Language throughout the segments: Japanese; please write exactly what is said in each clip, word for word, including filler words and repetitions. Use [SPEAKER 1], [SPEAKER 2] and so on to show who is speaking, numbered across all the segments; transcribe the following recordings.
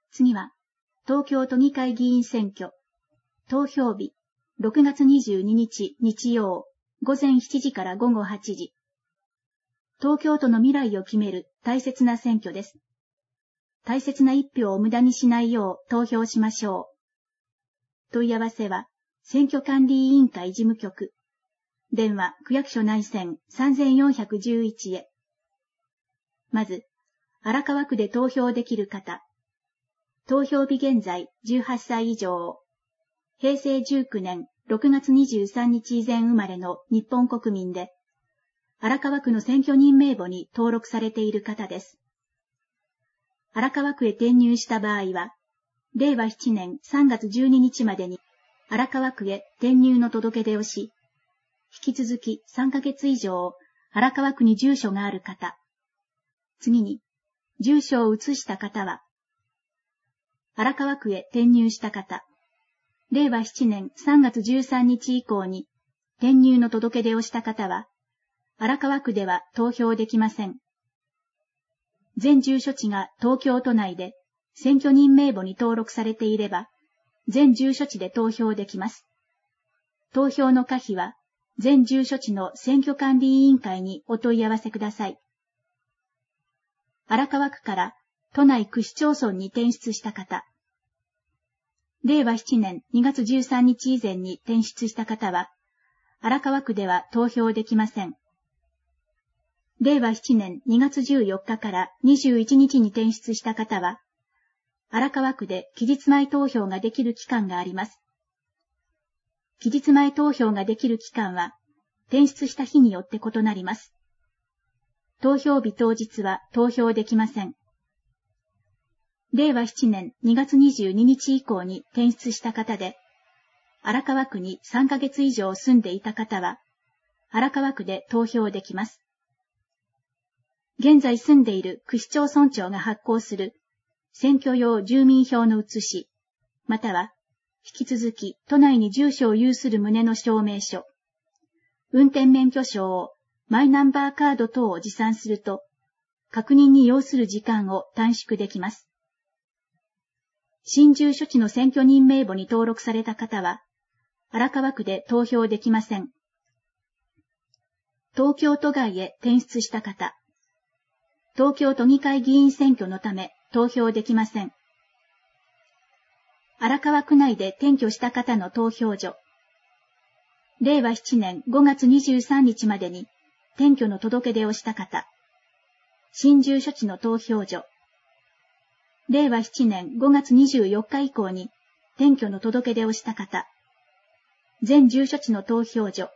[SPEAKER 1] 次は、東京都議会議員選挙。投票日、ろくがつにじゅうににち日曜、午前しちじから午後はちじ。東京都の未来を決める大切な選挙です。大切な一票を無駄にしないよう投票しましょう。問い合わせは、選挙管理委員会事務局。電話、区役所内線さんぜんよんひゃくじゅういちへ。まず、荒川区で投票できる方。投票日現在じゅうはっさい以上。へいせいじゅうきゅうねんろくがつにじゅうさんにち以前生まれの日本国民で、荒川区の選挙人名簿に登録されている方です。荒川区へ転入した場合は、れいわしちねんさんがつじゅうににちまでに荒川区へ転入の届け出をし、引き続きさんかげつ以上荒川区に住所がある方。次に、住所を移した方は、荒川区へ転入した方。れいわしちねんさんがつじゅうさんにち以降に転入の届け出をした方は、荒川区では投票できません。全住所地が東京都内で選挙人名簿に登録されていれば、全住所地で投票できます。投票の可否は、全住所地の選挙管理委員会にお問い合わせください。荒川区から都内区市町村に転出した方。れいわしちねんにがつじゅうさんにち以前に転出した方は、荒川区では投票できません。れいわしちねんにがつじゅうよっかからにじゅういちにちに転出した方は、荒川区で期日前投票ができる期間があります。期日前投票ができる期間は、転出した日によって異なります。投票日当日は投票できません。れいわしちねんにがつにじゅうににち以降に転出した方で、荒川区にさんかげつ以上住んでいた方は、荒川区で投票できます。現在住んでいる区市町村長が発行する選挙用住民票の写し、または引き続き都内に住所を有する旨の証明書、運転免許証、マイナンバーカード等を持参すると、確認に要する時間を短縮できます。新住所地の選挙人名簿に登録された方は、荒川区で投票できません。東京都外へ転出した方。東京都議会議員選挙のため投票できません。荒川区内で転居した方の投票所。れいわしちねんごがつにじゅうさんにちまでに転居の届け出をした方。新住所地の投票所。れいわしちねんごがつにじゅうよっか以降に転居の届け出をした方。全住所地の投票所。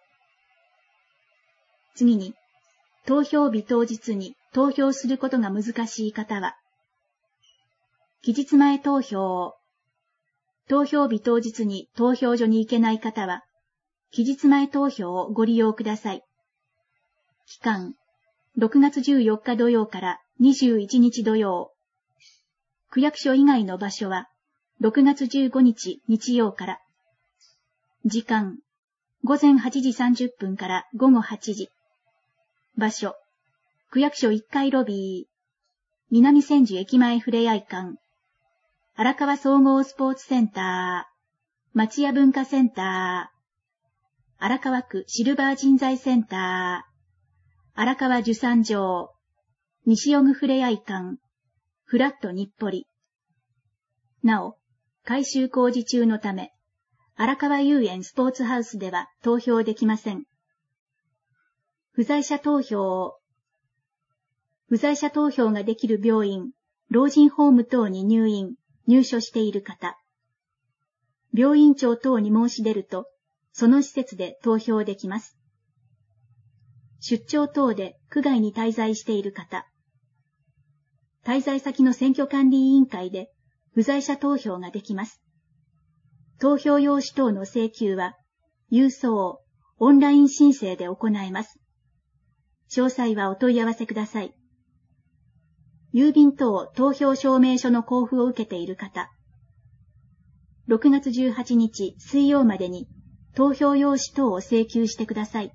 [SPEAKER 1] 次に、投票日当日に投票することが難しい方は、期日前投票を、投票日当日に投票所に行けない方は、期日前投票をご利用ください。期間、ろくがつじゅうよっか土曜からにじゅういちにち土曜。区役所以外の場所は、ろくがつじゅうごにち日曜から。時間、ごぜんはちじさんじゅっぷんからごごはちじ。場所、区役所いっかいロビー。南千住駅前ふれあい館。荒川総合スポーツセンター。町屋文化センター。荒川区シルバー人材センター。荒川受産場。西予具ふれあい館。フラット日暮里。なお、改修工事中のため、荒川遊園スポーツハウスでは投票できません。不在者投票。不在者投票ができる病院、老人ホーム等に入院、入所している方。病院長等に申し出ると、その施設で投票できます。出張等で区外に滞在している方。滞在先の選挙管理委員会で不在者投票ができます。投票用紙等の請求は、郵送、オンライン申請で行えます。詳細はお問い合わせください。郵便等投票証明書の交付を受けている方。ろくがつじゅうはちにち水曜までに投票用紙等を請求してください。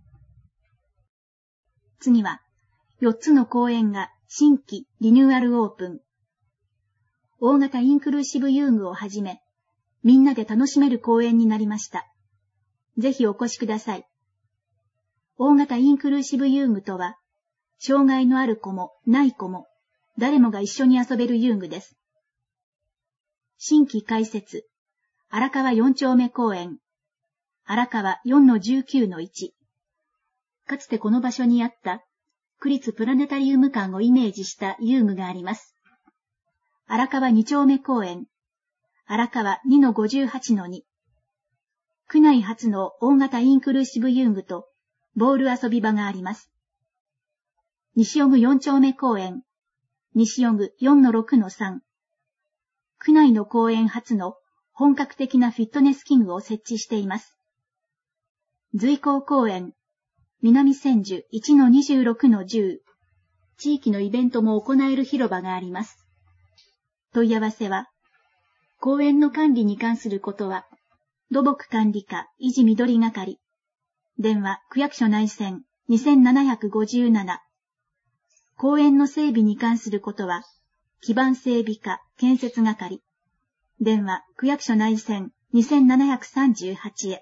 [SPEAKER 1] 次は、よっつの公園が新規リニューアルオープン。 大型インクルーシブ遊具をはじめ、みんなで楽しめる公園になりました。ぜひお越しください。大型インクルーシブ遊具とは、障害のある子もない子も、誰もが一緒に遊べる遊具です。新規開設、荒川よん丁目公園、荒川 よんのじゅうきゅうのいち。かつてこの場所にあった区立プラネタリウム館をイメージした遊具があります。荒川に丁目公園、荒川 にのごじゅうはちのに。区内初の大型インクルーシブ遊具とボール遊び場があります。西尾具よん丁目公園、西尾具 よんのろくのさん。区内の公園初の本格的なフィットネス器具を設置しています。随光公園、南千住 いちのにじゅうろくのじゅう。地域のイベントも行える広場があります。問い合わせは、公園の管理に関することは、土木管理課維持緑係。電話区役所内線にせんななひゃくごじゅうなな。公園の整備に関することは、基盤整備課建設係。電話区役所内線にせんななひゃくさんじゅうはちへ。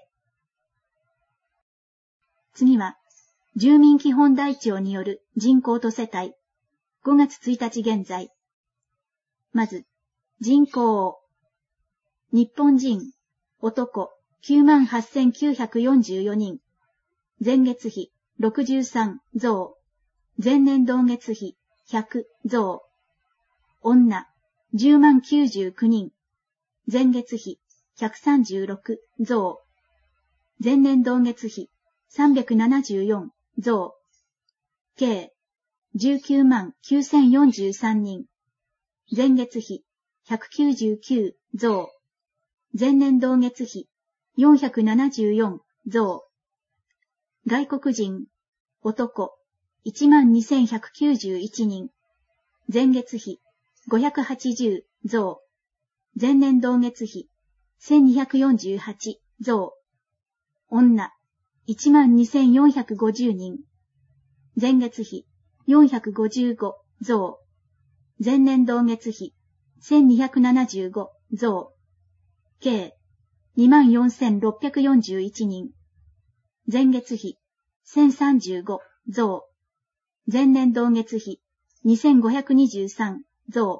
[SPEAKER 1] 次は、住民基本台帳による人口と世帯。ごがつついたち現在。まず、人口。日本人、男、きゅうまんはっせんきゅうひゃくよんじゅうよにん。前月比、ろくじゅうさん、増。前年同月比、ひゃく、増。女、じゅうまんきゅうじゅうきゅうにん。前月比、ひゃくさんじゅうろく、増。前年同月比、さんびゃくななじゅうよん、増。計、じゅうきゅうまんきゅうせんよんじゅうさんにん。前月比、ひゃくきゅうじゅうきゅう、増。前年同月比、よんひゃくななじゅうよん、増。外国人、男、いちまんにせんひゃくきゅうじゅういちにん。前月比、ごひゃくはちじゅう、増。前年同月比、せんにひゃくよんじゅうはち、増。女、いちまんにせんよんひゃくごじゅうにん。前月比、よんひゃくごじゅうご、増。前年同月比、せんにひゃくななじゅうご、増。計、にまんよんせんろっぴゃくよんじゅういちにん。前月比、せんさんじゅうご、増。前年同月比、にせんごひゃくにじゅうさん、増。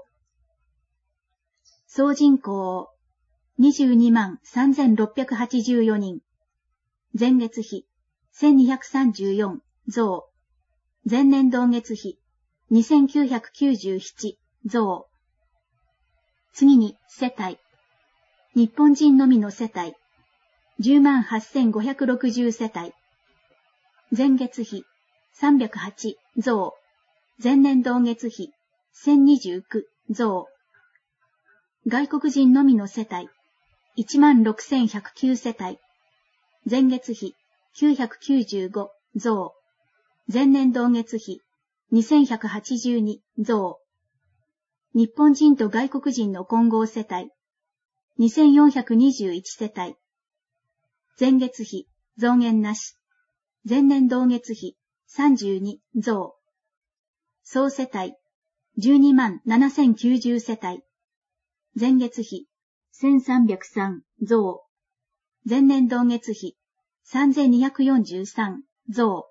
[SPEAKER 1] 総人口、にじゅうにまんさんぜんろっぴゃくはちじゅうよにん。前月比、せんにひゃくさんじゅうよん、増。前年同月比、にせんきゅうひゃくきゅうじゅうなな、増。次に、世帯。日本人のみの世帯。じゅうまんはっせんごひゃくろくじゅう世帯。前月比、さんびゃくはち、増。前年同月比、せんにじゅうきゅう、増。外国人のみの世帯。いちまんろくせんひゃくきゅう世帯。前月比、きゅうひゃくきゅうじゅうご、増。前年同月比、にせんひゃくはちじゅうに、増。日本人と外国人の混合世帯。にせんよんひゃくにじゅういち世帯。前月比、増減なし。前年同月比、さんじゅうに、増。総世帯、じゅうにまんななせんきゅうじゅう世帯。前月比、せんさんびゃくさん、増。前年同月比、さんぜんにひゃくよんじゅうさん、増。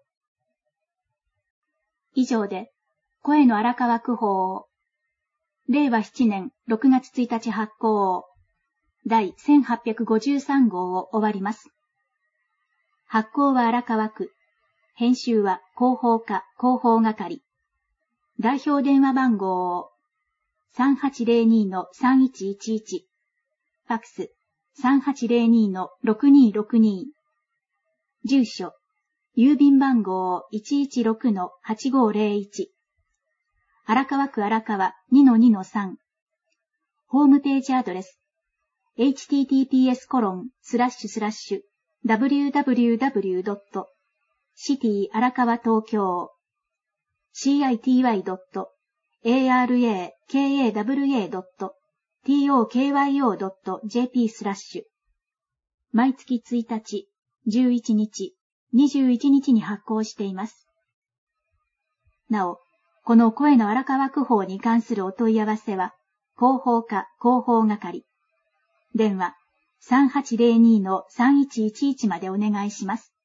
[SPEAKER 1] 以上で、声の荒川区法、れいわななねんろくがつついたち発行、第せんはっぴゃくごじゅうさん号を終わります。発行は荒川区、編集は広報課広報係、代表電話番号 さんはちぜろにのさんいちいちいち、ファックス さんはちぜろにのろくにろくに、住所、郵便番号 いちいちろくのはちごぜろいち、荒川区荒川 にのにのさん、ホームページアドレス、エイチティーティーピーエスコロンスラッシュスラッシュダブリューダブリューダブリュードットシティ荒川東京 シーアイティーワイドットエーアールエーケーエーダブリューエードットティーオーケーワイオードットジェーピースラッシュ毎月ついたち、じゅういちにち、にじゅういちにちに発行しています。なお、この声の荒川区法に関するお問い合わせは、 広報課広報係。電話 さんはちゼロにのさんいちいちいち までお願いします。